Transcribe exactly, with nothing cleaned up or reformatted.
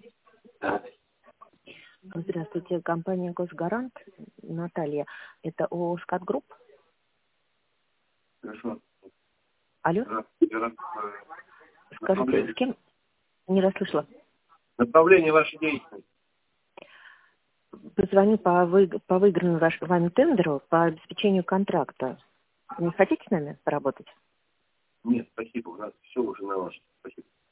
Да. Здравствуйте, компания «Госгарант». Наталья, это ООО «Скат Групп». Хорошо. Алло? Скажите, с кем? Не расслышала. Направление вашей деятельности. Позвоню по, вы... по выигранному ваш... вами тендеру по обеспечению контракта. Не хотите с нами поработать? Нет, спасибо, у нас все уже налажено. Спасибо.